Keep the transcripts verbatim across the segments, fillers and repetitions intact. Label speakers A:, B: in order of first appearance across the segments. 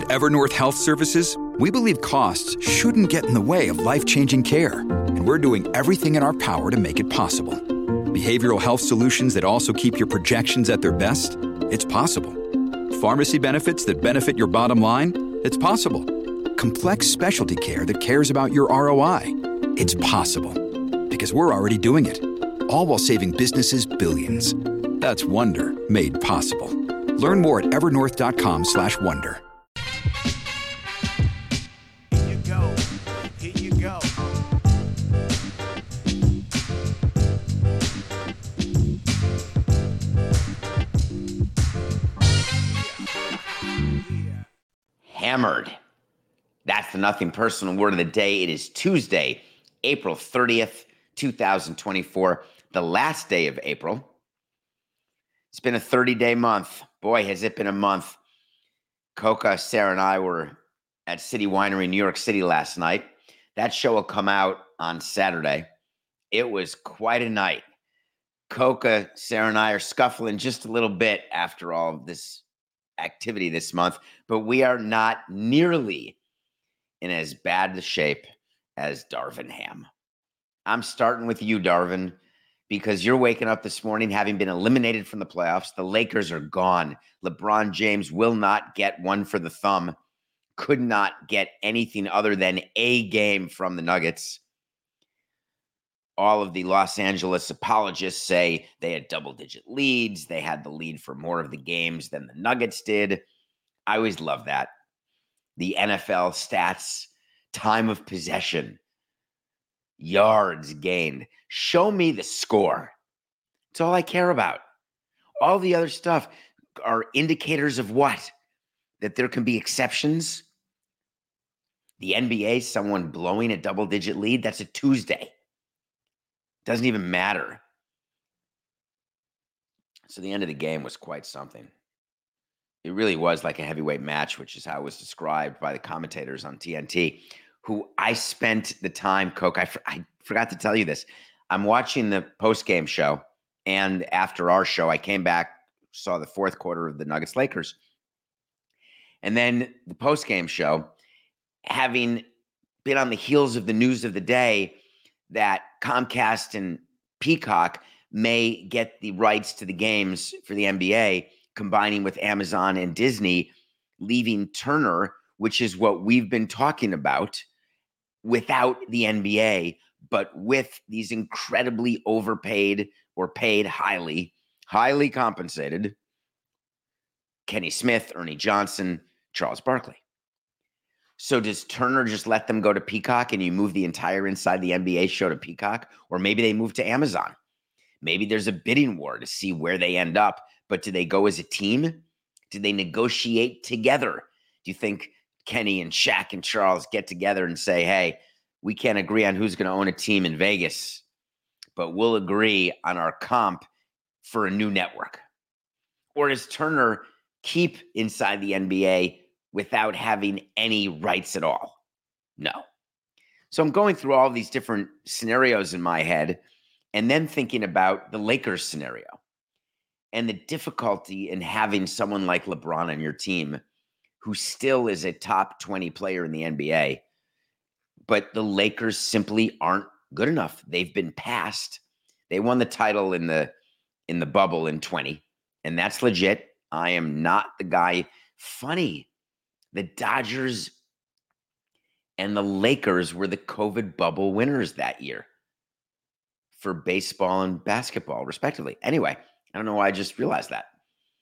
A: At Evernorth Health Services, we believe costs shouldn't get in the way of life-changing care, and we're doing everything in our power to make it possible. Behavioral health solutions that also keep your projections at their best? It's possible. Pharmacy benefits that benefit your bottom line? It's possible. Complex specialty care that cares about your R O I? It's possible. Because we're already doing it. All while saving businesses billions. That's Wonder made possible. Learn more at evernorth.com slash wonder.
B: Here you go. Here you go.
C: Hammered. That's the Nothing Personal word of the day. It is Tuesday, April thirtieth, twenty twenty-four, the last day of April. It's been a thirty-day month. Boy, has it been a month. Coca, Sarah, and I were at City Winery, New York City last night. That show will come out on Saturday. It was quite a night. Coca, Sarah, and I are scuffling just a little bit after all of this activity this month, but we are not nearly in as bad a shape as Darvin Ham. I'm starting with you, Darvin, because you're waking up this morning having been eliminated from the playoffs. The Lakers are gone. LeBron James will not get one for the thumb. Could not get anything other than a game from the Nuggets. All of the Los Angeles apologists say they had double-digit leads. They had the lead for more of the games than the Nuggets did. I always love that. The N F L stats, time of possession, yards gained. Show me the score. That's all I care about. All the other stuff are indicators of what? That there can be exceptions. The N B A, someone blowing a double-digit lead, that's a Tuesday. Doesn't even matter. So the end of the game was quite something. It really was like a heavyweight match, which is how it was described by the commentators on T N T, who I spent the time, Coke, I, I forgot to tell you this. I'm watching the post-game show, and after our show, I came back, saw the fourth quarter of the Nuggets-Lakers. And then the post-game show, having been on the heels of the news of the day that Comcast and Peacock may get the rights to the games for the N B A, combining with Amazon and Disney, leaving Turner, which is what we've been talking about, without the N B A, but with these incredibly overpaid or paid highly, highly compensated Kenny Smith, Ernie Johnson, Charles Barkley. So does Turner just let them go to Peacock and you move the entire Inside the N B A show to Peacock? Or maybe they move to Amazon. Maybe there's a bidding war to see where they end up. But do they go as a team? Do they negotiate together? Do you think Kenny and Shaq and Charles get together and say, hey, we can't agree on who's going to own a team in Vegas, but we'll agree on our comp for a new network? Or does Turner keep Inside the N B A without having any rights at all? No. So I'm going through all these different scenarios in my head and then thinking about the Lakers scenario and the difficulty in having someone like LeBron on your team who still is a top twenty player in the N B A, but the Lakers simply aren't good enough. They've been passed. They won the title in the in the bubble in twenty, and that's legit. I am not the guy. Funny. The Dodgers and the Lakers were the COVID bubble winners that year for baseball and basketball, respectively. Anyway, I don't know why I just realized that.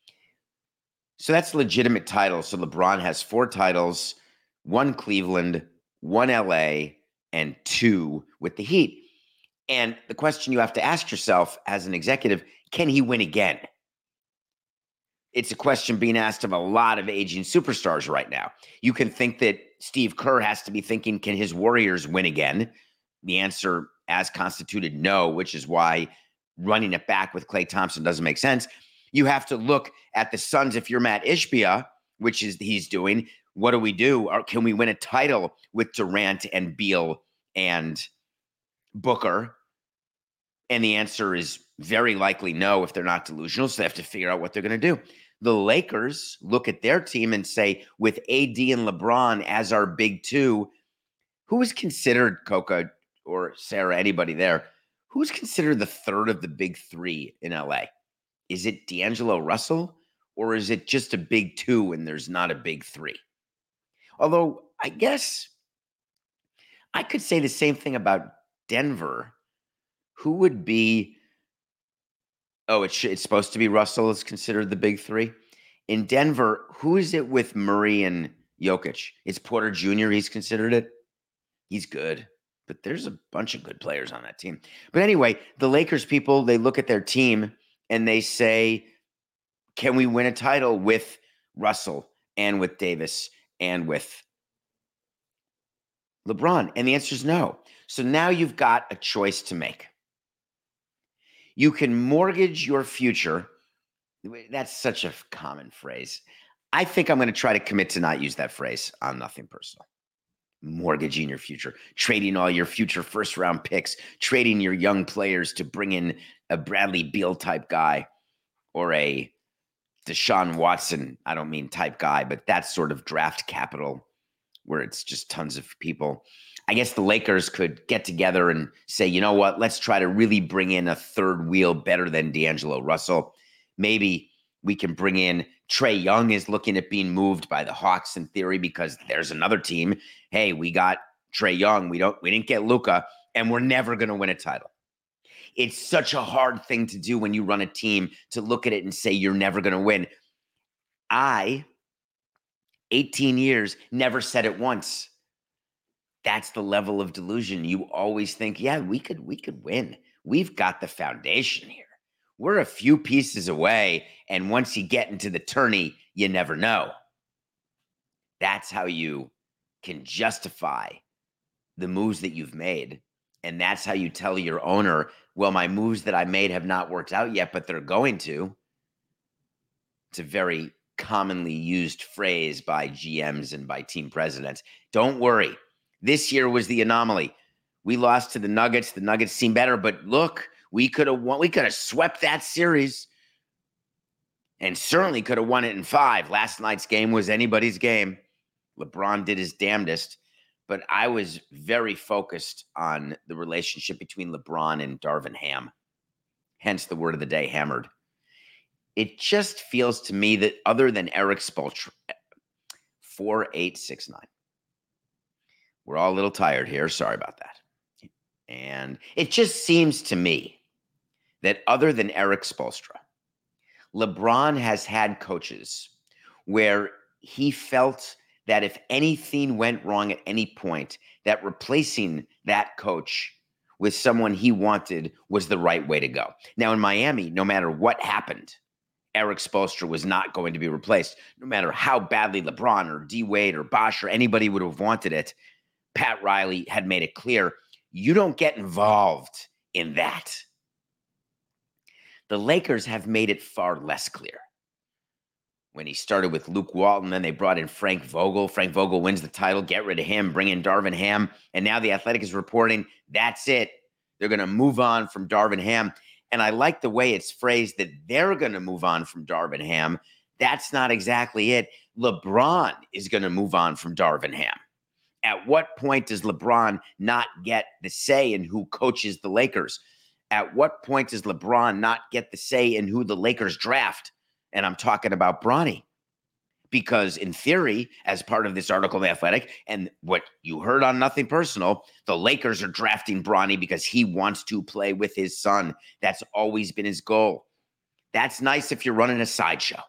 C: So that's a legitimate title. So LeBron has four titles, one Cleveland, one L A, and two with the Heat. And the question you have to ask yourself as an executive, can he win again? It's a question being asked of a lot of aging superstars right now. You can think that Steve Kerr has to be thinking, can his Warriors win again? The answer, as constituted, no, which is why running it back with Klay Thompson doesn't make sense. You have to look at the Suns if you're Matt Ishbia, which is he's doing. What do we do? Or can we win a title with Durant and Beal and Booker? And the answer is very likely no if they're not delusional. So they have to figure out what they're going to do. The Lakers look at their team and say, with A D and LeBron as our big two, who is considered, Coca or Sarah, anybody there, who's considered the third of the big three in L A? Is it D'Angelo Russell, or is it just a big two and there's not a big three? Although I guess I could say the same thing about Denver. Who would be, oh, it's, it's supposed to be Russell is considered the big three. In Denver, who is it with Murray and Jokic? It's Porter Junior He's considered it. He's good, but there's a bunch of good players on that team. But anyway, the Lakers people, they look at their team and they say, can we win a title with Russell and with Davis and with LeBron? And the answer is no. So now you've got a choice to make. You can mortgage your future. That's such a common phrase. I think I'm going to try to commit to not use that phrase on Nothing Personal. Mortgaging your future, trading all your future first round picks, trading your young players to bring in a Bradley Beal type guy or a Deshaun Watson, I don't mean type guy, but that sort of draft capital where it's just tons of people. I guess the Lakers could get together and say, you know what, let's try to really bring in a third wheel better than D'Angelo Russell. Maybe we can bring in Trae Young is looking at being moved by the Hawks in theory because there's another team. Hey, we got Trae Young. We don't, we didn't get Luka, and we're never going to win a title. It's such a hard thing to do when you run a team to look at it and say you're never going to win. I, eighteen years, never said it once. That's the level of delusion. You always think, yeah, we could, we could win. We've got the foundation here. We're a few pieces away, and once you get into the tourney, you never know. That's how you can justify the moves that you've made, and that's how you tell your owner, well, my moves that I made have not worked out yet, but they're going to. It's a very commonly used phrase by G Ms and by team presidents. Don't worry. This year was the anomaly. We lost to the Nuggets. The Nuggets seem better, but look, we could have won. We could have swept that series and certainly could have won it in five. Last night's game was anybody's game. LeBron did his damnedest, but I was very focused on the relationship between LeBron and Darvin Ham, hence the word of the day, hammered. It just feels to me that other than Erik Spoelstra, four eight six nine. We're all a little tired here. Sorry about that. And it just seems to me that other than Erik Spoelstra, LeBron has had coaches where he felt that if anything went wrong at any point, that replacing that coach with someone he wanted was the right way to go. Now in Miami, no matter what happened, Erik Spoelstra was not going to be replaced. No matter how badly LeBron or D Wade or Bosh or anybody would have wanted it, Pat Riley had made it clear, you don't get involved in that. The Lakers have made it far less clear. When he started with Luke Walton, then they brought in Frank Vogel. Frank Vogel wins the title, get rid of him, bring in Darvin Ham. And now the Athletic is reporting, that's it. They're going to move on from Darvin Ham. And I like the way it's phrased that they're going to move on from Darvin Ham. That's not exactly it. LeBron is going to move on from Darvin Ham. At what point does LeBron not get the say in who coaches the Lakers? At what point does LeBron not get the say in who the Lakers draft? And I'm talking about Bronny. Because in theory, as part of this article in The Athletic, and what you heard on Nothing Personal, the Lakers are drafting Bronny because he wants to play with his son. That's always been his goal. That's nice if you're running a sideshow.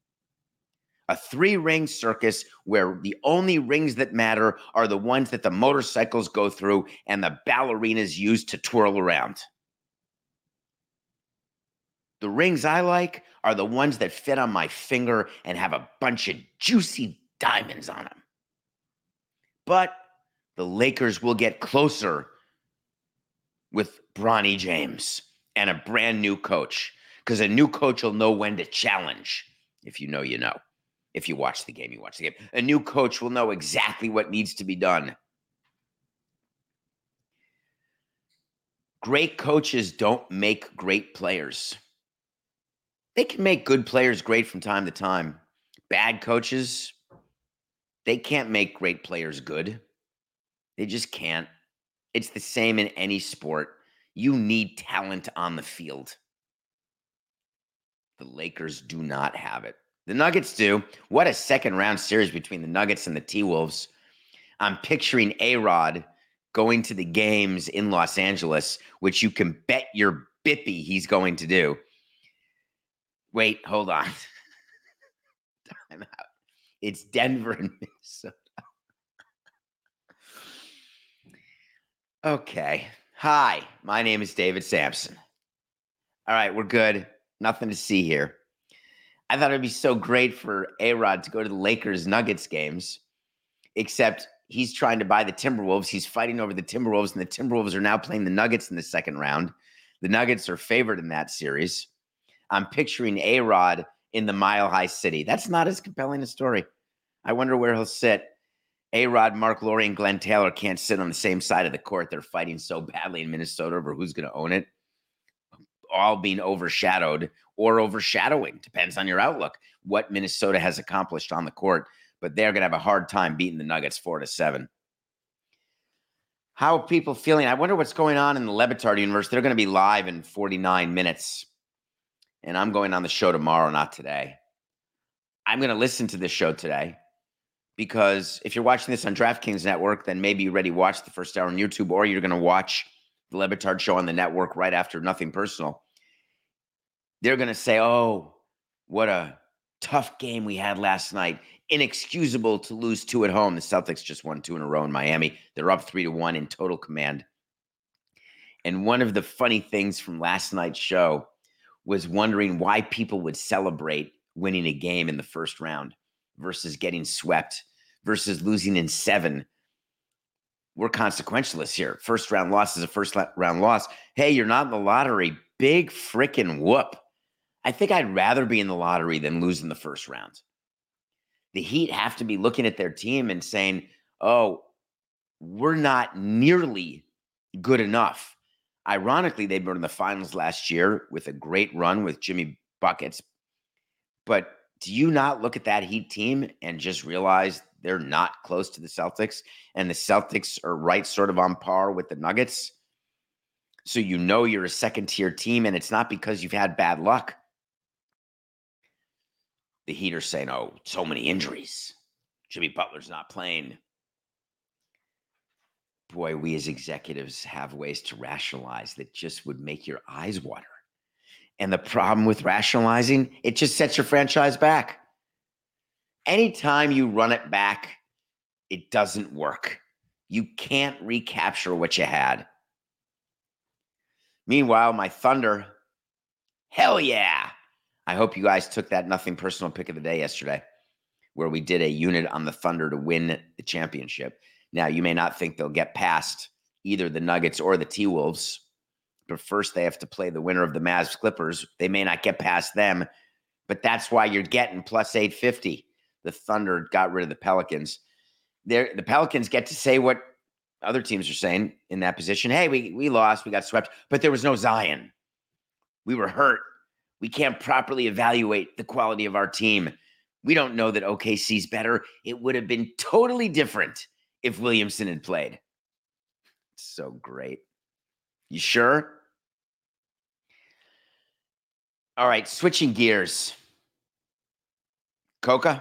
C: A three-ring circus where the only rings that matter are the ones that the motorcycles go through and the ballerinas use to twirl around. The rings I like are the ones that fit on my finger and have a bunch of juicy diamonds on them. But the Lakers will get closer with Bronny James and a brand new coach, because a new coach will know when to challenge. If you know, you know. If you watch the game, you watch the game. A new coach will know exactly what needs to be done. Great coaches don't make great players. They can make good players great from time to time. Bad coaches, they can't make great players good. They just can't. It's the same in any sport. You need talent on the field. The Lakers do not have it. The Nuggets do. What a second round series between the Nuggets and the T-Wolves. I'm picturing A-Rod going to the games in Los Angeles, which you can bet your bippy he's going to do. Wait, hold on. Time out. It's Denver and Minnesota. Okay. Hi, my name is David Samson. All right, we're good. Nothing to see here. I thought it'd be so great for A-Rod to go to the Lakers Nuggets games, except he's trying to buy the Timberwolves. He's fighting over the Timberwolves, and the Timberwolves are now playing the Nuggets in the second round. The Nuggets are favored in that series. I'm picturing A-Rod in the Mile High City. That's not as compelling a story. I wonder where he'll sit. A-Rod, Mark Lowry, and Glenn Taylor can't sit on the same side of the court. They're fighting so badly in Minnesota over who's going to own it. All being overshadowed or overshadowing. Depends on your outlook, what Minnesota has accomplished on the court. But they're going to have a hard time beating the Nuggets four to seven. How are people feeling? I wonder what's going on in the Le Batard universe. They're going to be live in forty-nine minutes. And I'm going on the show tomorrow, not today. I'm going to listen to this show today because if you're watching this on DraftKings Network, then maybe you already watched the first hour on YouTube, or you're going to watch the Le Batard show on the network right after Nothing Personal. They're going to say, oh, what a tough game we had last night. Inexcusable to lose two at home. The Celtics just won two in a row in Miami. They're up three to one in total command. And one of the funny things from last night's show was wondering why people would celebrate winning a game in the first round versus getting swept versus losing in seven. We're consequentialists here. First round loss is a first round loss. Hey, you're not in the lottery. Big frickin' whoop. I think I'd rather be in the lottery than lose in the first round. The Heat have to be looking at their team and saying, oh, we're not nearly good enough. Ironically, they were in the finals last year with a great run with Jimmy Buckets. But do you not look at that Heat team and just realize they're not close to the Celtics, and the Celtics are right sort of on par with the Nuggets? So you know you're a second-tier team, and it's not because you've had bad luck. The Heat are saying, oh, so many injuries. Jimmy Butler's not playing. Boy, we as executives have ways to rationalize that just would make your eyes water. And the problem with rationalizing, it just sets your franchise back. Anytime you run it back, it doesn't work. You can't recapture what you had. Meanwhile, my Thunder, hell yeah. I hope you guys took that Nothing Personal pick of the day yesterday, where we did a unit on the Thunder to win the championship. Now, you may not think they'll get past either the Nuggets or the T-Wolves, but first they have to play the winner of the Mavs Clippers. They may not get past them, but that's why you're getting plus eight fifty. The Thunder got rid of the Pelicans. They're, the Pelicans get to say what other teams are saying in that position. Hey, we, we lost, we got swept, but there was no Zion. We were hurt. We can't properly evaluate the quality of our team. We don't know that O K C's better. It would have been totally different if Williamson had played. So great. You sure? All right, switching gears. Coca?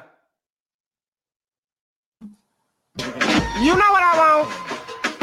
B: You know what I want?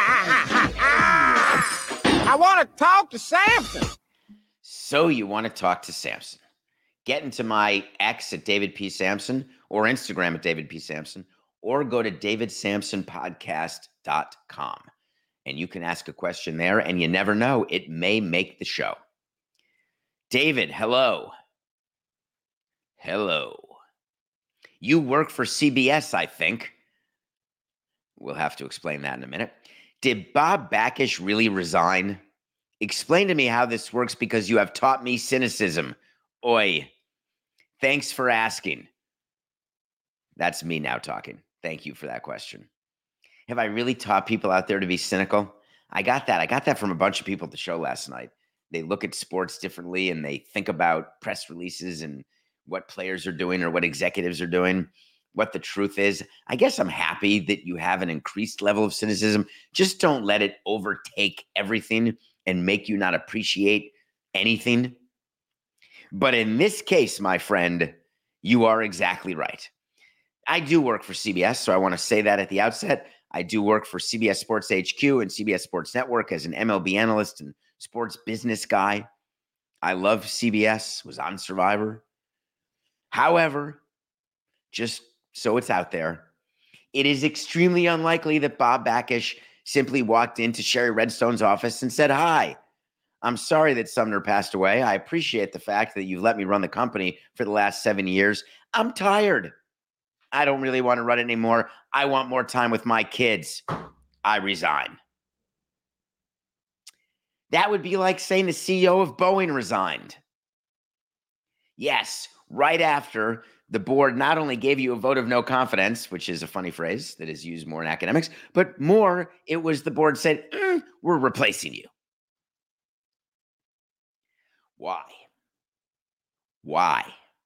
B: I want to talk to Samson.
C: So you want to talk to Samson. Get into my X at David P. Samson or Instagram at David P. Samson, or go to david samson podcast dot com. And you can ask a question there, and you never know, it may make the show. David, hello. Hello. You work for C B S, I think. We'll have to explain that in a minute. Did Bob Bakish really resign? Explain to me how this works, because you have taught me cynicism. Oi. Thanks for asking. That's me now talking. Thank you for that question. Have I really taught people out there to be cynical? I got that. I got that from a bunch of people at the show last night. they look at sports differently and they think about press releases and what players are doing or what executives are doing, what the truth is. I guess I'm happy that you have an increased level of cynicism. Just don't let it overtake everything and make you not appreciate anything. But in this case, my friend, you are exactly right. I do work for C B S, so I want to say that at the outset. I do work for C B S Sports H Q and C B S Sports Network as an M L B analyst and sports business guy. I love C B S, was on Survivor. However, just so it's out there, it is extremely unlikely that Bob Bakish simply walked into Sherry Redstone's office and said, "Hi, I'm sorry that Sumner passed away. I appreciate the fact that you've let me run the company for the last seven years. I'm tired. I don't really want to run it anymore. I want more time with my kids. I resign." That would be like saying the C E O of Boeing resigned. Yes, right after the board not only gave you a vote of no confidence, which is a funny phrase that is used more in academics, but more, it was the board said, mm, we're replacing you. Why? Why?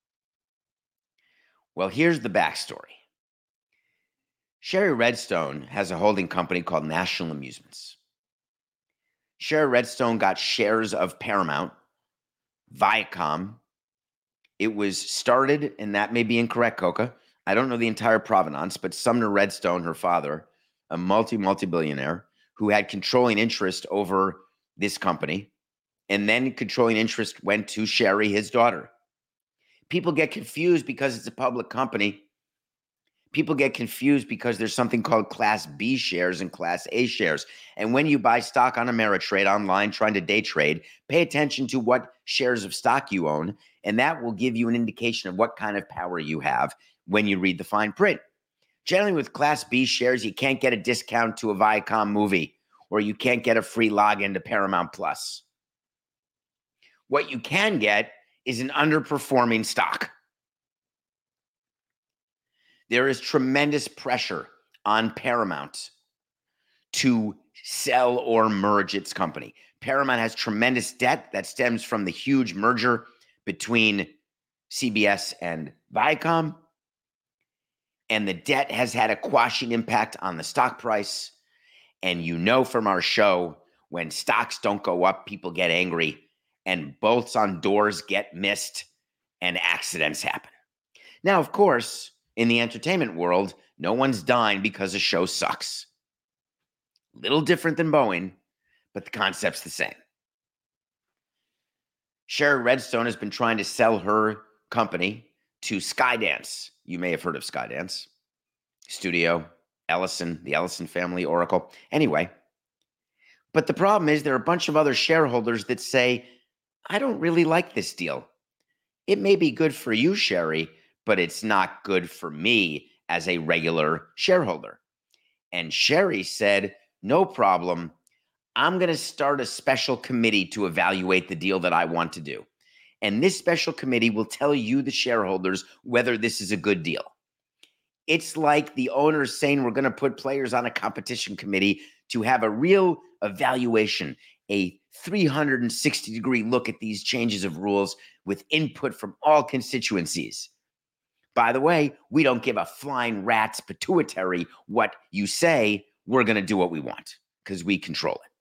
C: Well, here's the backstory. Sherry Redstone has a holding company called National Amusements. Sherry Redstone got shares of Paramount, Viacom. It was started, and that may be incorrect, Coca. I don't know the entire provenance, but Sumner Redstone, her father, a multi, multi-billionaire who had controlling interest over this company, and then controlling interest went to Sherry, his daughter. People get confused because it's a public company. People get confused because there's something called Class B shares and Class A shares. And when you buy stock on Ameritrade online trying to day trade, pay attention to what shares of stock you own, and that will give you an indication of what kind of power you have when you read the fine print. Generally, with Class B shares, you can't get a discount to a Viacom movie, or you can't get a free login to Paramount Plus. What you can get is an underperforming stock. There is tremendous pressure on Paramount to sell or merge its company. Paramount has tremendous debt that stems from the huge merger between C B S and Viacom. And the debt has had a quashing impact on the stock price. And you know from our show, when stocks don't go up, people get angry and bolts on doors get missed and accidents happen. Now, of course, in the entertainment world, no one's dying because a show sucks. Little different than Boeing, but the concept's the same. Sherry Redstone has been trying to sell her company to Skydance. You may have heard of Skydance. Studio, Ellison, the Ellison family, Oracle. Anyway, but the problem is there are a bunch of other shareholders that say, I don't really like this deal. It may be good for you, Sherry, but it's not good for me as a regular shareholder. And Sherry said, no problem. I'm going to start a special committee to evaluate the deal that I want to do. And this special committee will tell you, the shareholders, whether this is a good deal. It's like the owners saying we're going to put players on a competition committee to have a real evaluation, a three hundred sixty degree look at these changes of rules with input from all constituencies. By the way, we don't give a flying rat's pituitary what you say. We're going to do what we want because we control it.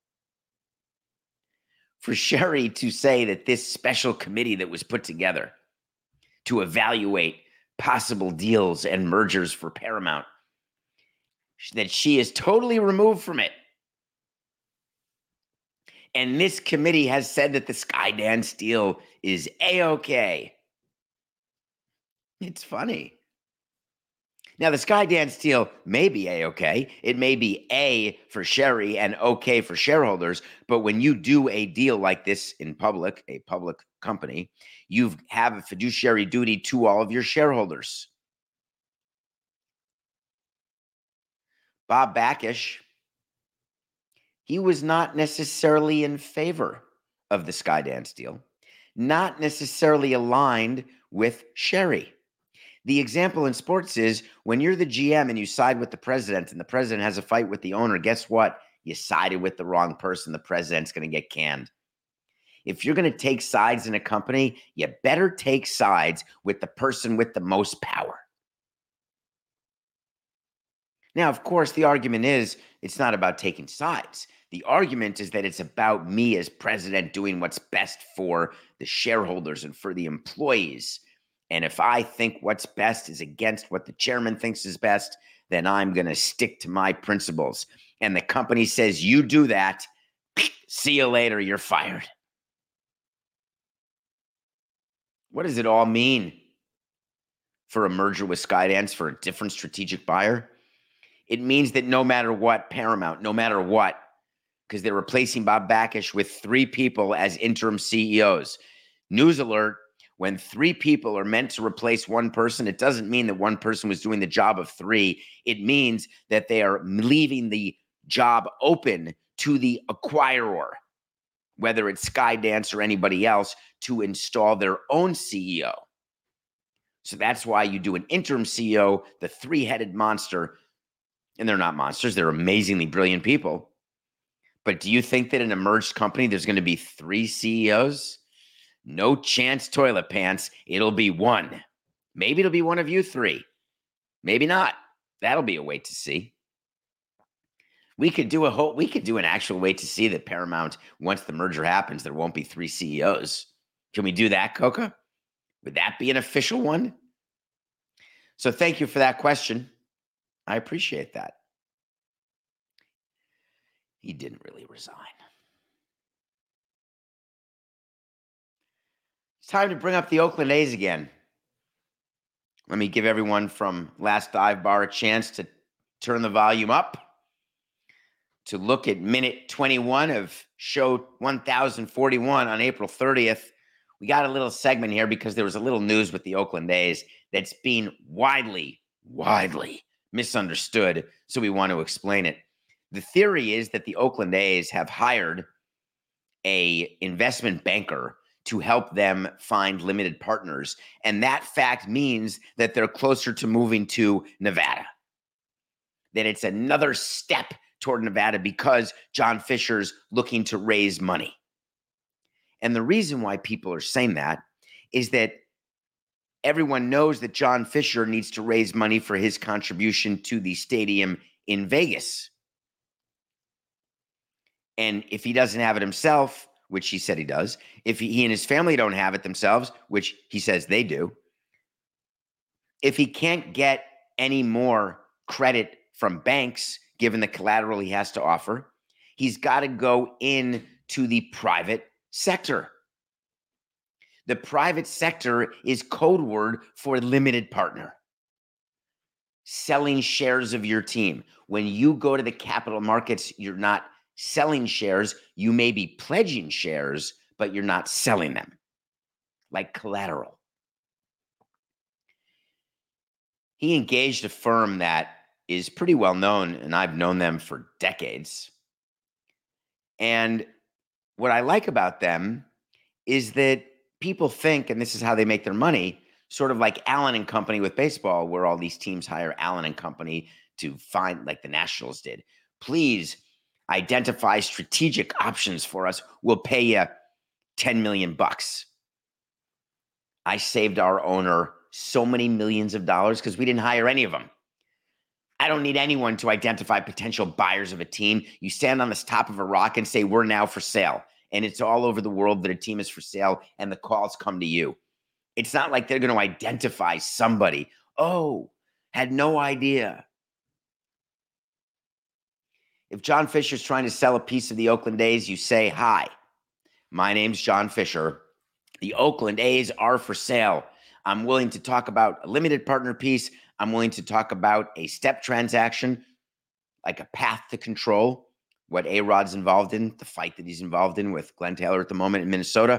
C: For Sherry to say that this special committee that was put together to evaluate possible deals and mergers for Paramount, that she is totally removed from it. And this committee has said that the Skydance deal is A-okay. It's funny. Now, the Skydance deal may be A-okay. It may be A for Sherry and okay for shareholders. But when you do a deal like this in public, a public company, you have a fiduciary duty to all of your shareholders. Bob Bakish, he was not necessarily in favor of the Skydance deal, not necessarily aligned with Sherry. The example in sports is when you're the G M and you side with the president and the president has a fight with the owner, guess what? You sided with the wrong person. The president's going to get canned. If you're going to take sides in a company, you better take sides with the person with the most power. Now, of course, the argument is it's not about taking sides. The argument is that it's about me as president doing what's best for the shareholders and for the employees. And if I think what's best is against what the chairman thinks is best, then I'm going to stick to my principles. And the company says, you do that, see you later, you're fired. What does it all mean for a merger with Skydance, for a different strategic buyer? It means that no matter what, Paramount, no matter what, because they're replacing Bob Bakish with three people as interim C E Os. News alert, when three people are meant to replace one person, it doesn't mean that one person was doing the job of three. It means that they are leaving the job open to the acquirer, whether it's Skydance or anybody else, to install their own C E O. So that's why you do an interim C E O, the three-headed monster. And they're not monsters. They're amazingly brilliant people. But do you think that in a merged company, there's going to be three C E Os? No chance, toilet pants. It'll be one. Maybe it'll be one of you three. Maybe not. That'll be a wait to see. We could do a whole, we could do an actual wait to see that Paramount, once the merger happens, there won't be three C E Os. Can we do that, Coca? Would that be an official one? So thank you for that question. I appreciate that. He didn't really resign. It's time to bring up the Oakland A's again. Let me give everyone from Last Dive Bar a chance to turn the volume up, to look at minute twenty-one of show one thousand forty-one on April thirtieth. We got a little segment here because there was a little news with the Oakland A's that's being widely, widely misunderstood, so we want to explain it. The theory is that the Oakland A's have hired a investment banker to help them find limited partners, and that fact means that they're closer to moving to Nevada, that it's another step toward Nevada because John Fisher's looking to raise money. And the reason why people are saying that is that everyone knows that John Fisher needs to raise money for his contribution to the stadium in Vegas. And if he doesn't have it himself, which he said he does, if he, he and his family don't have it themselves, which he says they do, if he can't get any more credit from banks, given the collateral he has to offer, he's got to go into the private sector. The private sector is code word for limited partner. Selling shares of your team. When you go to the capital markets, you're not selling shares. You may be pledging shares, but you're not selling them like collateral. He engaged a firm that is pretty well known, and I've known them for decades. And what I like about them is that people think, and this is how they make their money, sort of like Allen and Company with baseball, where all these teams hire Allen and Company to find, like the Nationals did. Please identify strategic options for us. We'll pay you ten million bucks. I saved our owner so many millions of dollars because we didn't hire any of them. I don't need anyone to identify potential buyers of a team. You stand on the top of a rock and say, we're now for sale. And it's all over the world that a team is for sale and the calls come to you. It's not like they're going to identify somebody. Oh, had no idea. If John Fisher's trying to sell a piece of the Oakland A's, you say, hi, my name's John Fisher. The Oakland A's are for sale. I'm willing to talk about a limited partner piece. I'm willing to talk about a step transaction, like a path to control, what A-Rod's involved in, the fight that he's involved in with Glenn Taylor at the moment in Minnesota.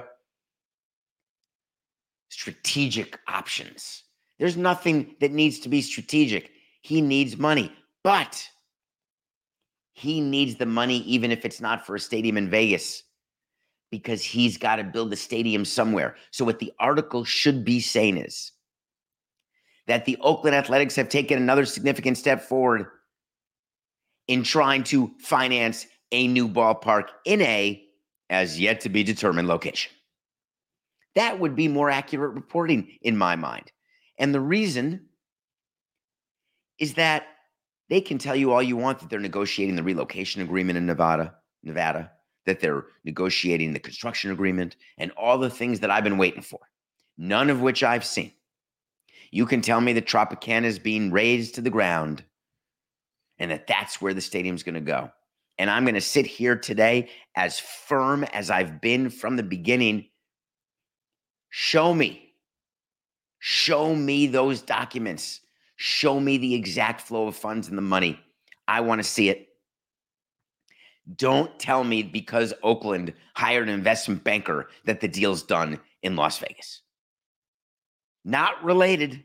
C: Strategic options. There's nothing that needs to be strategic. He needs money, but he needs the money even if it's not for a stadium in Vegas, because he's got to build a stadium somewhere. So what the article should be saying is that the Oakland Athletics have taken another significant step forward in trying to finance a new ballpark in a as yet to be determined location. That would be more accurate reporting in my mind. And the reason is that they can tell you all you want that they're negotiating the relocation agreement in Nevada, Nevada, that they're negotiating the construction agreement and all the things that I've been waiting for, none of which I've seen. You can tell me that Tropicana is being razed to the ground and that that's where the stadium's going to go. And I'm going to sit here today as firm as I've been from the beginning. Show me. Show me those documents. Show me the exact flow of funds and the money. I want to see it. Don't tell me because Oakland hired an investment banker that the deal's done in Las Vegas. Not related.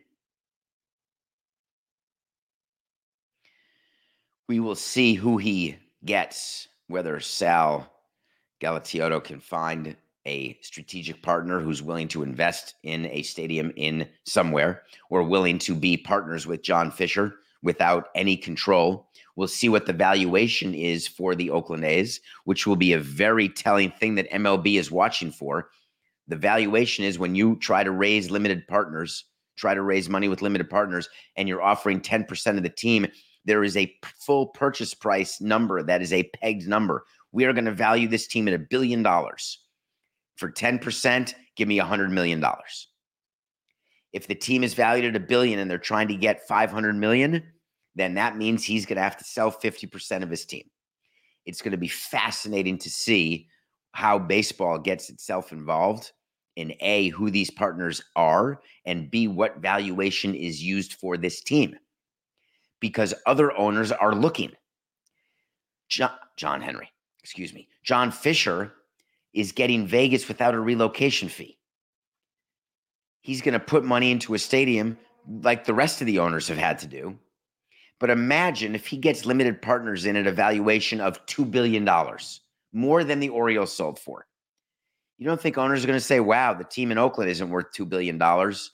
C: We will see who he gets, whether Sal Galatioto can find a strategic partner who's willing to invest in a stadium in somewhere or willing to be partners with John Fisher without any control. We'll see what the valuation is for the Oakland A's, which will be a very telling thing that M L B is watching for. The valuation is when you try to raise limited partners, try to raise money with limited partners, and you're offering ten percent of the team, there is a full purchase price number that is a pegged number. We are going to value this team at a billion dollars. For ten percent, give me one hundred million dollars. If the team is valued at a billion and they're trying to get five hundred million, then that means he's going to have to sell fifty percent of his team. It's going to be fascinating to see how baseball gets itself involved in A, who these partners are, and B, what valuation is used for this team. Because other owners are looking. John, John Henry, excuse me, John Fisher is getting Vegas without a relocation fee. He's going to put money into a stadium like the rest of the owners have had to do. But imagine if he gets limited partners in at a valuation of two billion dollars, more than the Orioles sold for. You don't think owners are going to say, wow, the team in Oakland isn't worth two billion dollars.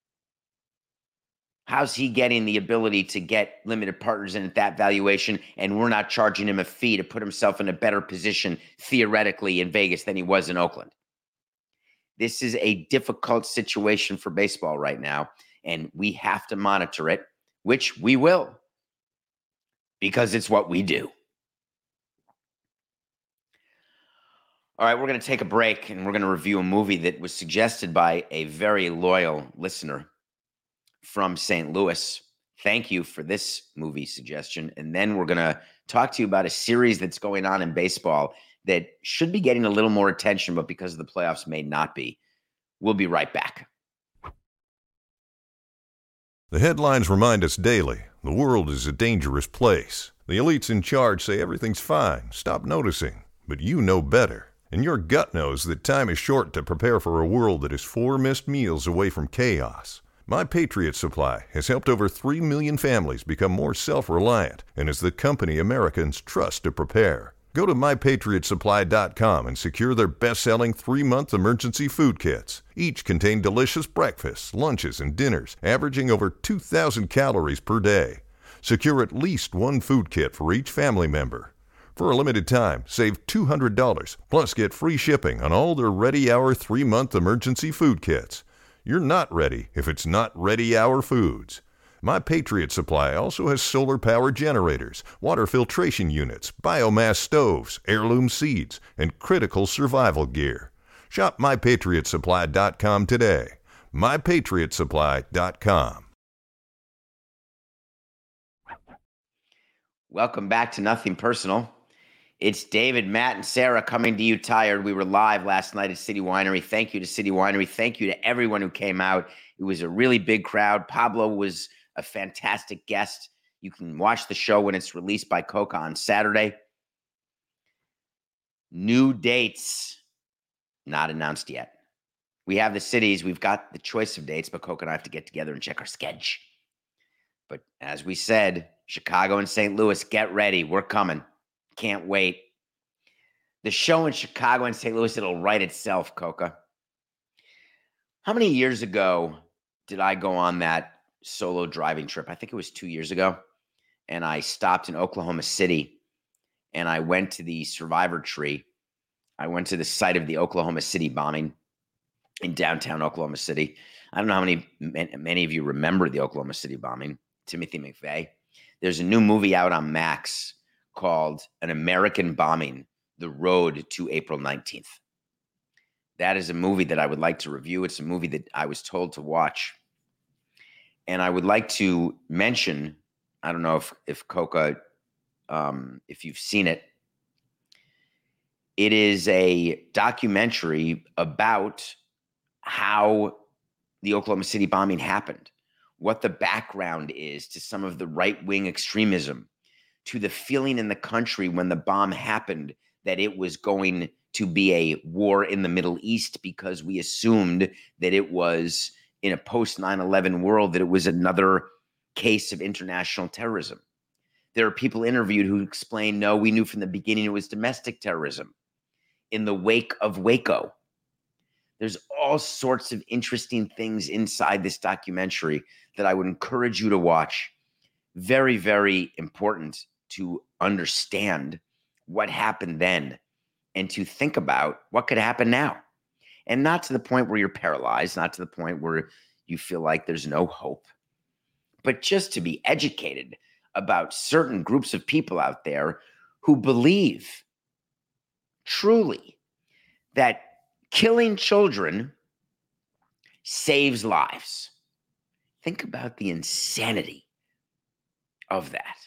C: How's he getting the ability to get limited partners in at that valuation, and we're not charging him a fee to put himself in a better position theoretically in Vegas than he was in Oakland? This is a difficult situation for baseball right now, and we have to monitor it, which we will, because it's what we do. All right, we're going to take a break, and we're going to review a movie that was suggested by a very loyal listener from Saint Louis. Thank you for this movie suggestion. And then we're going to talk to you about a series that's going on in baseball that should be getting a little more attention, but because of the playoffs may not be. We'll be right back.
D: The headlines remind us daily the world is a dangerous place. The elites in charge say everything's fine, stop noticing. But you know better. And your gut knows that time is short to prepare for a world that is four missed meals away from chaos. My Patriot Supply has helped over three million families become more self-reliant and is the company Americans trust to prepare. Go to my patriot supply dot com and secure their best-selling three-month emergency food kits. Each contain delicious breakfasts, lunches, and dinners, averaging over two thousand calories per day. Secure at least one food kit for each family member. For a limited time, save two hundred dollars, plus get free shipping on all their Ready Hour three-month emergency food kits. You're not ready if it's not Ready Hour Foods. My Patriot Supply also has solar power generators, water filtration units, biomass stoves, heirloom seeds, and critical survival gear. Shop my patriot supply dot com today. my patriot supply dot com.
C: Welcome back to Nothing Personal. It's David, Matt, and Sarah coming to you tired. We were live last night at City Winery. Thank you to City Winery. Thank you to everyone who came out. It was a really big crowd. Pablo was a fantastic guest. You can watch the show when it's released by Coca on Saturday. New dates, not announced yet. We have the cities. We've got the choice of dates, but Coca and I have to get together and check our schedule. But as we said, Chicago and Saint Louis, get ready. We're coming. Can't wait. The show in Chicago and Saint Louis, it'll write itself, Coca. How many years ago did I go on that solo driving trip? I think it was two years ago. And I stopped in Oklahoma City and I went to the Survivor Tree I went to the site of the Oklahoma City bombing in downtown Oklahoma City. I don't know how many many of you remember the Oklahoma City bombing. Timothy McVeigh. There's a new movie out on Max called An American Bombing: The Road to April nineteenth. That is a movie that I would like to review. It's a movie that I was told to watch. And I would like to mention, I don't know if, if Coca, um, if you've seen it. It is a documentary about how the Oklahoma City bombing happened, what the background is to some of the right-wing extremism, to the feeling in the country when the bomb happened that it was going to be a war in the Middle East, because we assumed that it was in a post nine eleven world, that it was another case of international terrorism. There are people interviewed who explain, no, we knew from the beginning it was domestic terrorism in the wake of Waco. There's all sorts of interesting things inside this documentary that I would encourage you to watch. Very, very important to understand what happened then and to think about what could happen now. And not to the point where you're paralyzed, not to the point where you feel like there's no hope, but just to be educated about certain groups of people out there who believe truly that killing children saves lives. Think about the insanity of that.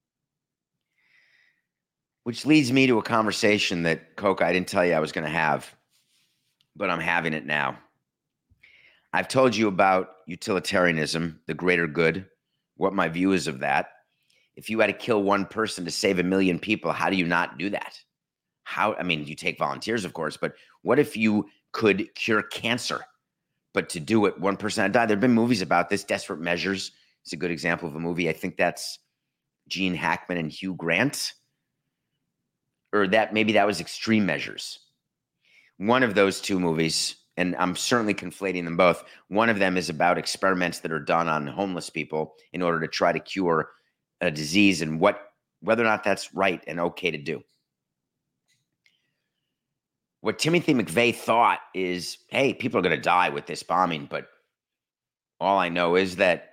C: Which leads me to a conversation that, Coca, I didn't tell you I was going to have, but I'm having it now. I've told you about utilitarianism, the greater good, what my view is of that. If you had to kill one person to save a million people, how do you not do that? How, I mean, you take volunteers, of course, but what if you could cure cancer? But to do it, one person had died. There have been movies about this. Desperate Measures is a good example of a movie. I think that's Gene Hackman and Hugh Grant. Or that maybe that was Extreme Measures. One of those two movies, and I'm certainly conflating them both. One of them is about experiments that are done on homeless people in order to try to cure a disease, and what whether or not that's right and okay to do. What Timothy McVeigh thought is, hey, people are going to die with this bombing, but all I know is that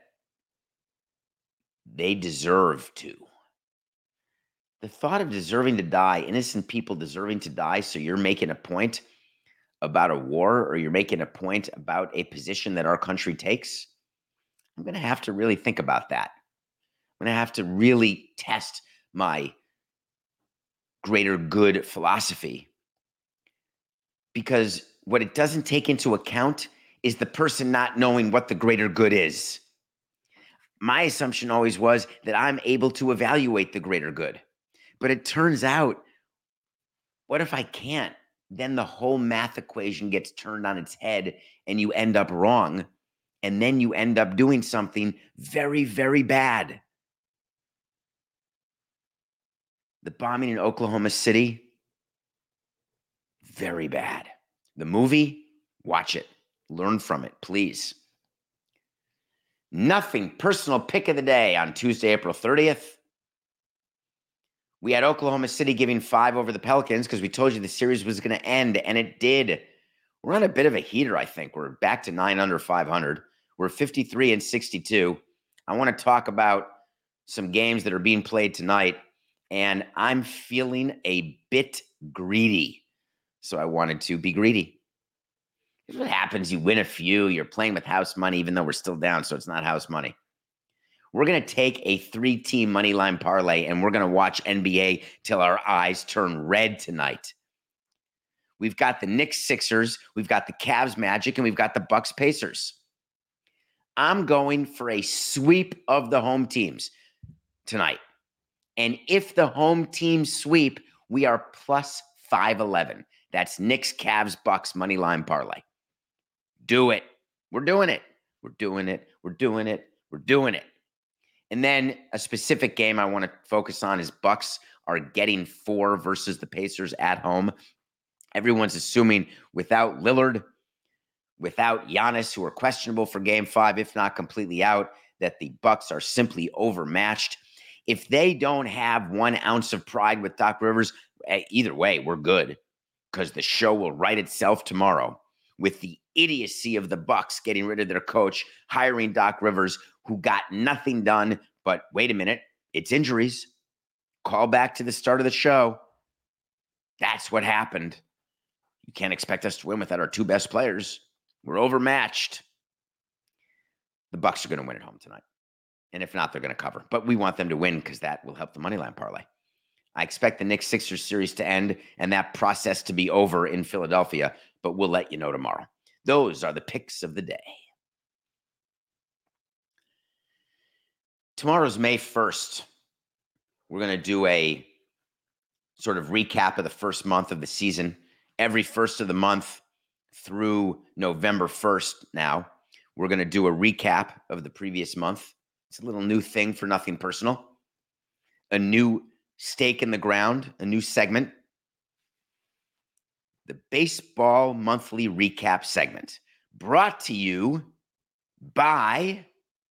C: they deserve to. The thought of deserving to die, innocent people deserving to die, so you're making a point about a war, or you're making a point about a position that our country takes, I'm going to have to really think about that. I'm going to have to really test my greater good philosophy, because what it doesn't take into account is the person not knowing what the greater good is. My assumption always was that I'm able to evaluate the greater good. But it turns out, what if I can't? Then the whole math equation gets turned on its head and you end up wrong. And then you end up doing something very, very bad. The bombing in Oklahoma City, very bad. The movie, watch it. Learn from it, please. Nothing personal pick of the day on Tuesday, April thirtieth. We had Oklahoma City giving five over the Pelicans because we told you the series was going to end, and it did. We're on a bit of a heater, I think. We're back to nine under five hundred. We're fifty-three and sixty-two. I want to talk about some games that are being played tonight, and I'm feeling a bit greedy. So I wanted to be greedy. Here's what happens. You win a few. You're playing with house money, even though we're still down, so it's not house money. We're going to take a three-team money line parlay, and we're going to watch N B A till our eyes turn red tonight. We've got the Knicks Sixers, we've got the Cavs Magic, and we've got the Bucks Pacers. I'm going for a sweep of the home teams tonight. And if the home teams sweep, we are plus five eleven. That's Knicks, Cavs, Bucks money line parlay. Do it. We're doing it. We're doing it. We're doing it. We're doing it. And then a specific game I want to focus on is Bucks are getting four versus the Pacers at home. Everyone's assuming without Lillard, without Giannis, who are questionable for game five, if not completely out, that the Bucks are simply overmatched. If they don't have one ounce of pride with Doc Rivers, either way, we're good. because the show will write itself tomorrow with the idiocy of the Bucks getting rid of their coach, hiring Doc Rivers, who got nothing done. But wait a minute, it's injuries. Call back to the start of the show. That's what happened. You can't expect us to win without our two best players. We're overmatched. The Bucks are going to win at home tonight. And if not, they're going to cover. But we want them to win because that will help the moneyline parlay. I expect the Knicks Sixers series to end and that process to be over in Philadelphia, but we'll let you know tomorrow. Those are the picks of the day. Tomorrow's May first. We're going to do a sort of recap of the first month of the season. Every first of the month through November first now, we're going to do a recap of the previous month. It's a little new thing for Nothing Personal. A new stake in the ground, a new segment. The Baseball Monthly Recap segment, brought to you by...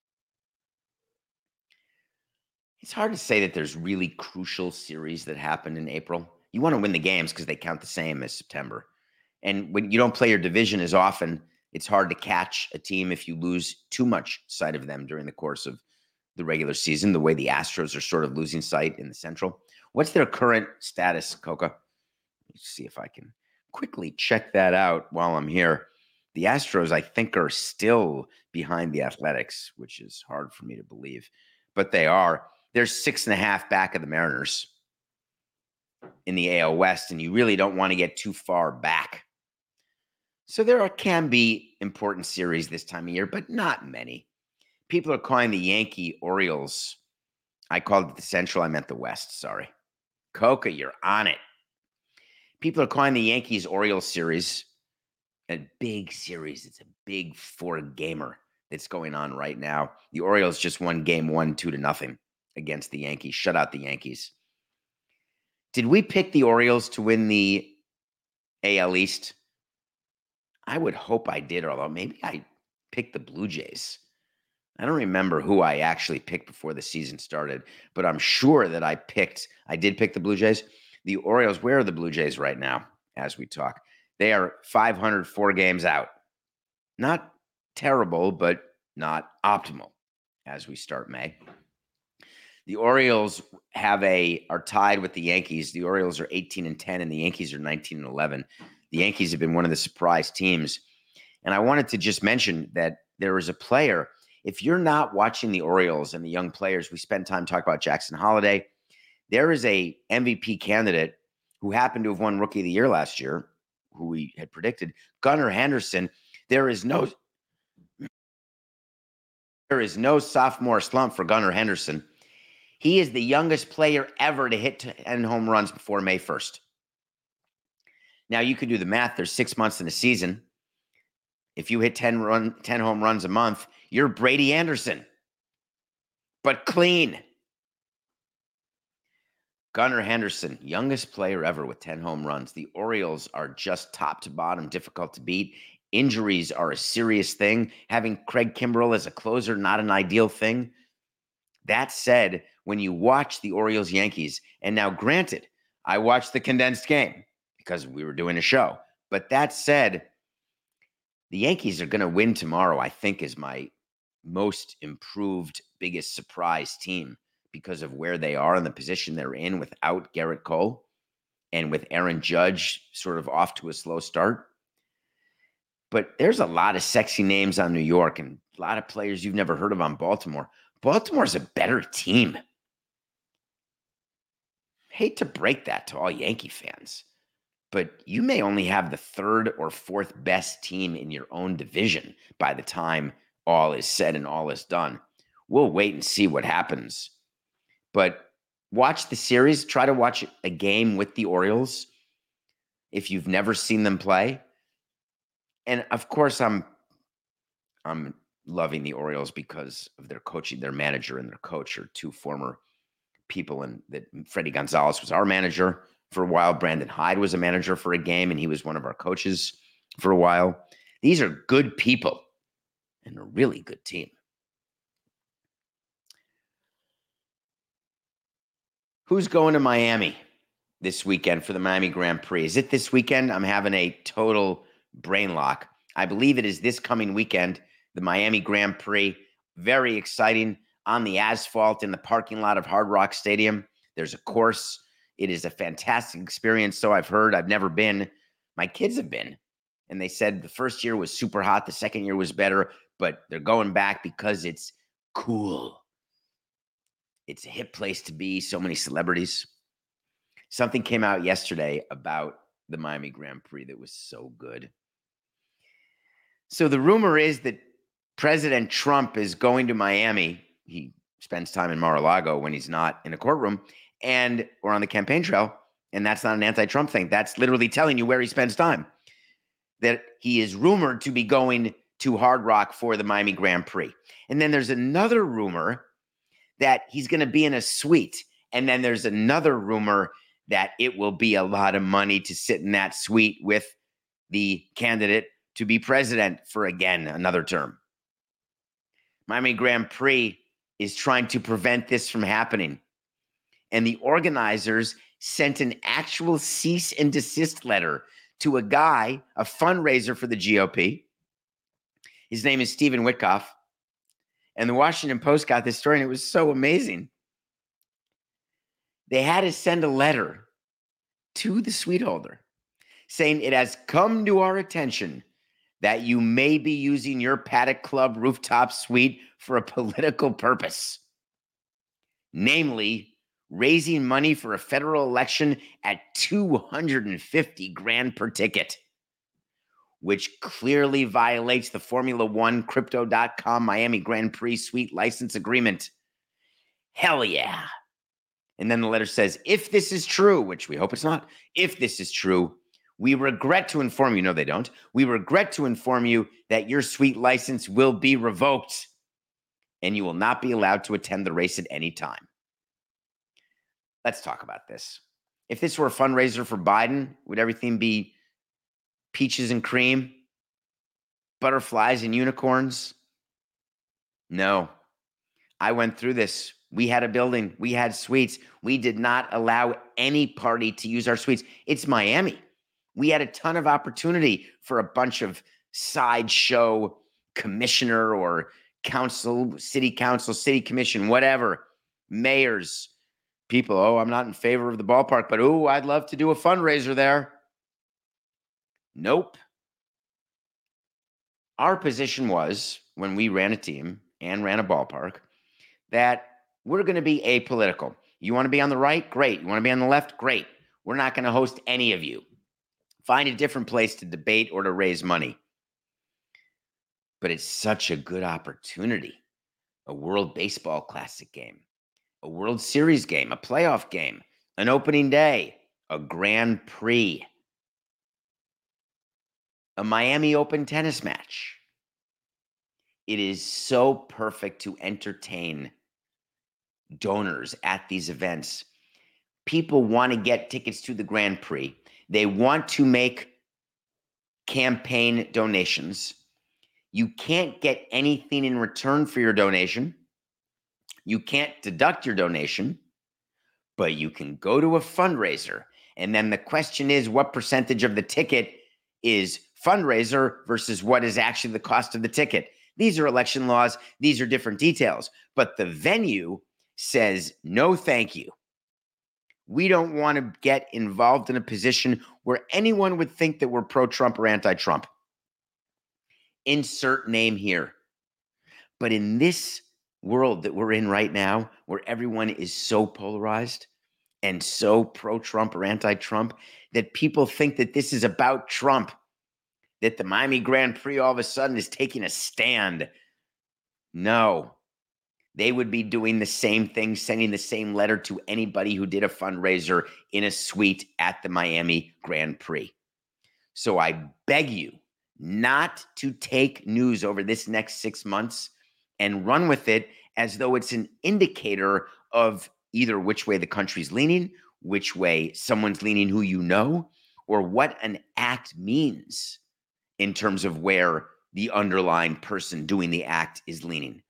C: It's hard to say that there's really crucial series that happened in April. You want to win the games because they count the same as September. And when you don't play your division as often, it's hard to catch a team if you lose too much sight of them during the course of the regular season, the way the Astros are sort of losing sight in the Central. What's their current status, Coca? Let's see if I can quickly check that out while I'm here. The Astros, I think, are still behind the Athletics, which is hard for me to believe, but they are. They're six and a half back of the Mariners in the A L West, and you really don't want to get too far back. So there are, can be important series this time of year, but not many. People are calling the Yankee-Orioles. I called it the Central. I meant the West. Sorry. Coca, you're on it. People are calling the Yankees-Orioles series a big series. It's a big four-gamer that's going on right now. The Orioles just won game one, two to nothing against the Yankees. Shut out the Yankees. Did we pick the Orioles to win the A L East? I would hope I did, although maybe I picked the Blue Jays. I don't remember who I actually picked before the season started, but I'm sure that I picked, I did pick the Blue Jays. The Orioles, where are the Blue Jays right now as we talk? They are five hundred four games out. Not terrible, but not optimal as we start May. The Orioles have a are tied with the Yankees. The Orioles are eighteen and ten, and the Yankees are nineteen and eleven. The Yankees have been one of the surprise teams. And I wanted to just mention that there is a player. If you're not watching the Orioles and the young players, we spend time talking about Jackson Holliday. There is a M V P candidate who happened to have won Rookie of the Year last year, who we had predicted, Gunnar Henderson. There is no, there is no sophomore slump for Gunnar Henderson. He is the youngest player ever to hit ten home runs before May first. Now, you can do the math. There's six months in a season. If you hit ten, run, ten home runs a month, you're Brady Anderson, but clean. Gunnar Henderson, youngest player ever with ten home runs. The Orioles are just top to bottom, difficult to beat. Injuries are a serious thing. Having Craig Kimbrell as a closer, not an ideal thing. That said, when you watch the Orioles-Yankees, and now granted, I watched the condensed game because we were doing a show. But that said, the Yankees are going to win tomorrow, I think, is my most improved, biggest surprise team because of where they are and the position they're in without Garrett Cole and with Aaron Judge sort of off to a slow start. But there's a lot of sexy names on New York and a lot of players you've never heard of on Baltimore. Baltimore's a better team. Hate to break that to all Yankee fans, but you may only have the third or fourth best team in your own division by the time all is said and all is done. We'll wait and see what happens. But watch the series. Try to watch a game with the Orioles if you've never seen them play. And of course, I'm I'm loving the Orioles because of their coaching. Their manager and their coach are two former people. And that Freddie Gonzalez was our manager for a while. Brandon Hyde was a manager for a game, and he was one of our coaches for a while. These are good people and a really good team. Who's going to Miami? this weekend for the Miami Grand Prix. Is it this weekend? I'm having a total brain lock. I believe it is this coming weekend, the Miami Grand Prix. Very exciting on the asphalt in the parking lot of Hard Rock Stadium. There's a course. It is a fantastic experience. So I've heard. I've never been. My kids have been. And they said the first year was super hot. The second year was better. But they're going back because it's cool. It's a hip place to be. So many celebrities. Something came out yesterday about the Miami Grand Prix that was so good. So the rumor is that President Trump is going to Miami. He spends time in Mar-a-Lago when he's not in a courtroom and or on the campaign trail. And that's not an anti-Trump thing. That's literally telling you where he spends time. That he is rumored to be going to Hard Rock for the Miami Grand Prix. And then there's another rumor that he's going to be in a suite. And then there's another rumor that it will be a lot of money to sit in that suite with the candidate to be president for, again, another term. Miami Grand Prix is trying to prevent this from happening. And the organizers sent an actual cease and desist letter to a guy, a fundraiser for the G O P. His name is Stephen Witkoff. And the Washington Post got this story, and it was so amazing. They had to send a letter to the suite holder saying it has come to our attention that you may be using your Paddock Club rooftop suite for a political purpose, namely raising money for a federal election at two hundred fifty grand per ticket, which clearly violates the Formula One Crypto dot com Miami Grand Prix suite license agreement. Hell yeah. And then the letter says, if this is true, which we hope it's not, if this is true, we regret to inform you, no, they don't. We regret to inform you that your suite license will be revoked and you will not be allowed to attend the race at any time. Let's talk about this. If this were a fundraiser for Biden, would everything be peaches and cream, butterflies and unicorns? No. I went through this. We had a building. We had suites. We did not allow any party to use our suites. It's Miami. We had a ton of opportunity for a bunch of sideshow commissioner or council, city council, city commission, whatever, mayors, people. Oh, I'm not in favor of the ballpark, but oh, I'd love to do a fundraiser there. Nope. Our position was, when we ran a team and ran a ballpark, that we're going to be apolitical. You want to be on the right? Great. You want to be on the left? Great. We're not going to host any of you. Find a different place to debate or to raise money. But it's such a good opportunity. A World Baseball Classic game, a World Series game, a playoff game, an opening day, a Grand Prix, a Miami Open tennis match. It is so perfect to entertain donors at these events. People want to get tickets to the Grand Prix. They want to make campaign donations. You can't get anything in return for your donation. You can't deduct your donation, but you can go to a fundraiser. And then the question is, what percentage of the ticket is fundraiser versus what is actually the cost of the ticket? These are election laws. These are different details. But the venue says, no, thank you. We don't want to get involved in a position where anyone would think that we're pro-Trump or anti-Trump. Insert name here. But in this world that we're in right now, where everyone is so polarized and so pro-Trump or anti-Trump, that people think that this is about Trump, that the Miami Grand Prix all of a sudden is taking a stand. No. They would be doing the same thing, sending the same letter to anybody who did a fundraiser in a suite at the Miami Grand Prix. So I beg you not to take news over this next six months and run with it as though it's an indicator of either which way the country's leaning, which way someone's leaning who you know, or what an act means in terms of where the underlying person doing the act is leaning.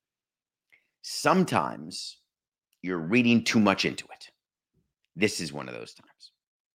C: Sometimes you're reading too much into it. This is one of those times.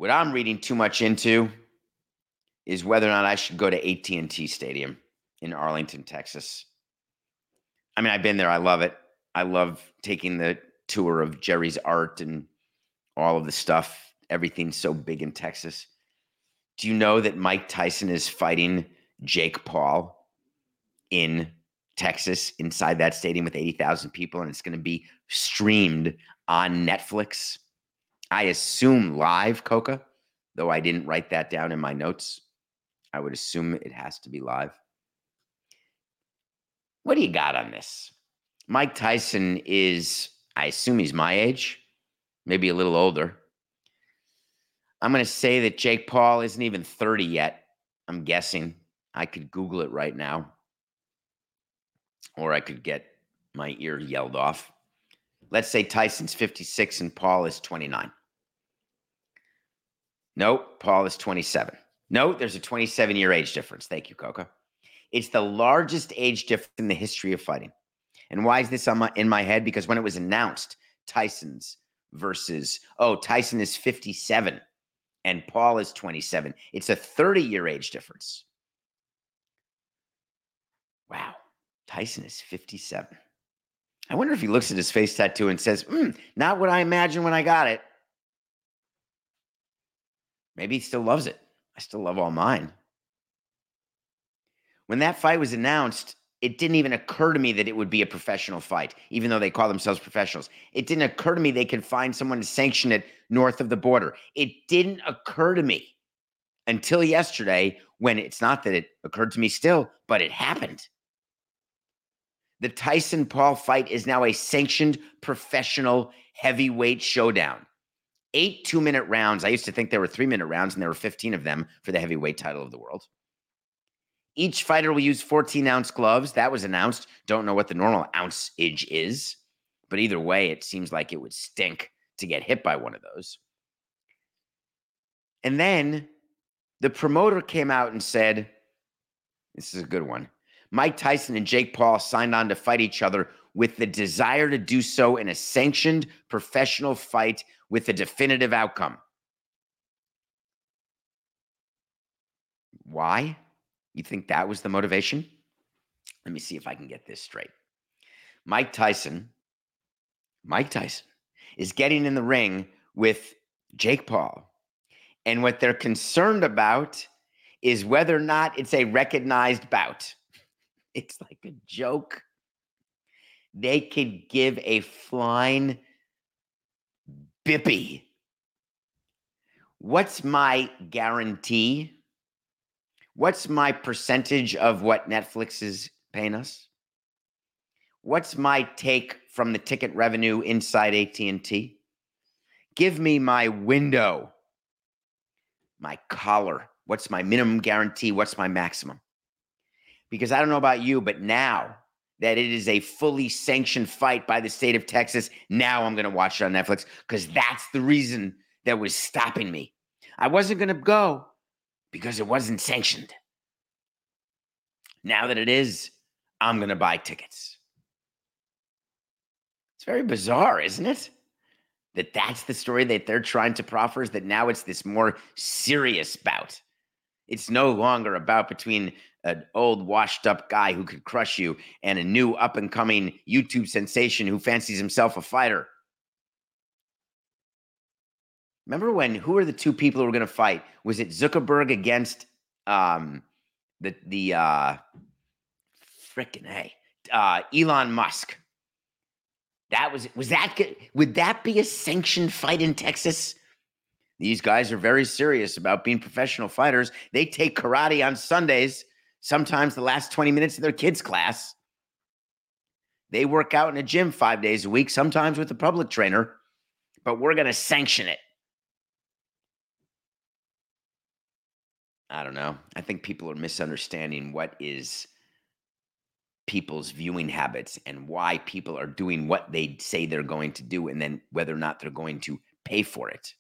C: What I'm reading too much into is whether or not I should go to A T and T Stadium in Arlington, Texas. I mean, I've been there. I love it. I love taking the tour of Jerry's art and all of the stuff. Everything's so big in Texas. Do you know that Mike Tyson is fighting Jake Paul in Texas inside that stadium with eighty thousand people, and it's going to be streamed on Netflix? I assume live, Coca, though I didn't write that down in my notes. I would assume it has to be live. What do you got on this? Mike Tyson is, I assume he's my age, maybe a little older. I'm going to say that Jake Paul isn't even thirty yet. I'm guessing. I could Google it right now. Or I could get my ear yelled off. Let's say Tyson's fifty-six and Paul is twenty-nine. Nope, Paul is twenty-seven. No, there's a twenty-seven-year age difference. Thank you, Coca. It's the largest age difference in the history of fighting. And why is this on my, in my head? Because when it was announced, Tyson's versus, oh, Tyson is fifty-seven and Paul is twenty-seven. It's a thirty-year age difference. Wow, Tyson is fifty-seven. I wonder if he looks at his face tattoo and says, hmm, not what I imagined when I got it. Maybe he still loves it. I still love all mine. When that fight was announced, it didn't even occur to me that it would be a professional fight, even though they call themselves professionals. It didn't occur to me they could find someone to sanction it north of the border. It didn't occur to me until yesterday, when it's not that it occurred to me still, but it happened. The Tyson-Paul fight is now a sanctioned professional heavyweight showdown. Eight two-minute rounds. I used to think there were three-minute rounds, and there were fifteen of them for the heavyweight title of the world. Each fighter will use fourteen-ounce gloves. That was announced. Don't know what the normal ounceage is, but either way, it seems like it would stink to get hit by one of those. And then the promoter came out and said, this is a good one, Mike Tyson and Jake Paul signed on to fight each other with the desire to do so in a sanctioned professional fight with a definitive outcome. Why? You think that was the motivation? Let me see if I can get this straight. Mike Tyson, Mike Tyson is getting in the ring with Jake Paul. And what they're concerned about is whether or not it's a recognized bout. It's like a joke. They could give a flying bippy. What's my guarantee? What's my percentage of what Netflix is paying us? What's my take from the ticket revenue inside A T and T? Give me my window, my collar. What's my minimum guarantee? What's my maximum? Because I don't know about you, but now that it is a fully sanctioned fight by the state of Texas, now I'm going to watch it on Netflix, because that's the reason that was stopping me. I wasn't going to go because it wasn't sanctioned. Now that it is, I'm going to buy tickets. It's very bizarre, isn't it? That that's the story that they're trying to proffer, is that now it's this more serious bout. It's no longer about between an old washed up guy who could crush you and a new up and coming YouTube sensation who fancies himself a fighter. Remember when, who were the two people who were going to fight? Was it Zuckerberg against um, the, the uh, frickin' hey, uh, Elon Musk? That was, was that good? Would that be a sanctioned fight in Texas? These guys are very serious about being professional fighters. They take karate on Sundays, sometimes the last twenty minutes of their kids' class. They work out in a gym five days a week, sometimes with a public trainer, but we're going to sanction it. I don't know. I think people are misunderstanding what is people's viewing habits and why people are doing what they say they're going to do, and then whether or not they're going to pay for it.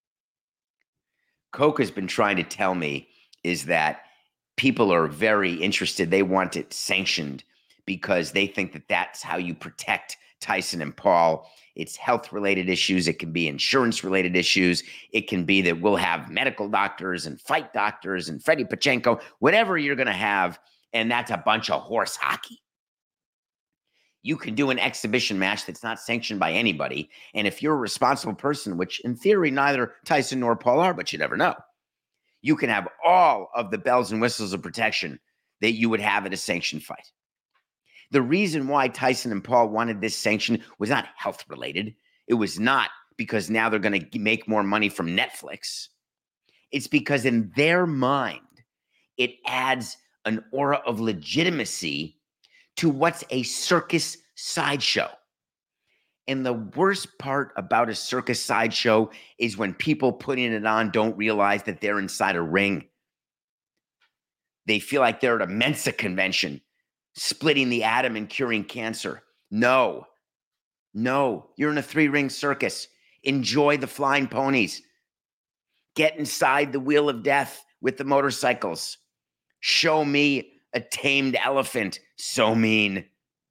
C: Coke has been trying to tell me is that people are very interested. They want it sanctioned because they think that that's how you protect Tyson and Paul. It's health-related issues. It can be insurance-related issues. It can be that we'll have medical doctors and fight doctors and Freddie Pachenko, whatever you're going to have, and that's a bunch of horse hockey. You can do an exhibition match that's not sanctioned by anybody, and if you're a responsible person, which in theory neither Tyson nor Paul are, but you never know, you can have all of the bells and whistles of protection that you would have at a sanctioned fight. The reason why Tyson and Paul wanted this sanction was not health related. It was not because now they're going to make more money from Netflix. It's because in their mind, it adds an aura of legitimacy to what's a circus sideshow. And the worst part about a circus sideshow is when people putting it on don't realize that they're inside a ring. They feel like they're at a Mensa convention, splitting the atom and curing cancer. No, no, you're in a three-ring circus. Enjoy the flying ponies. Get inside the wheel of death with the motorcycles. Show me a tamed elephant. So mean.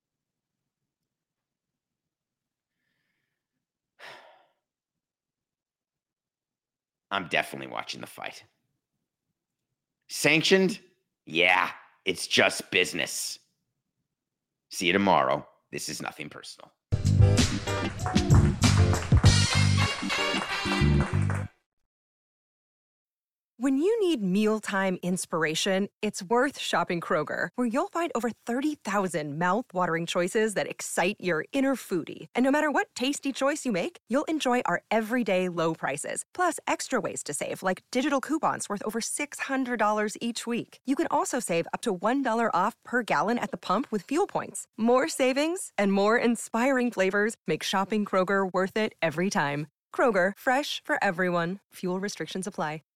C: I'm definitely watching the fight. Sanctioned? Yeah, it's just business. See you tomorrow. This is nothing personal.
E: When you need mealtime inspiration, it's worth shopping Kroger, where you'll find over thirty thousand mouth-watering choices that excite your inner foodie. And no matter what tasty choice you make, you'll enjoy our everyday low prices, plus extra ways to save, like digital coupons worth over six hundred dollars each week. You can also save up to one dollar off per gallon at the pump with fuel points. More savings and more inspiring flavors make shopping Kroger worth it every time. Kroger, fresh for everyone. Fuel restrictions apply.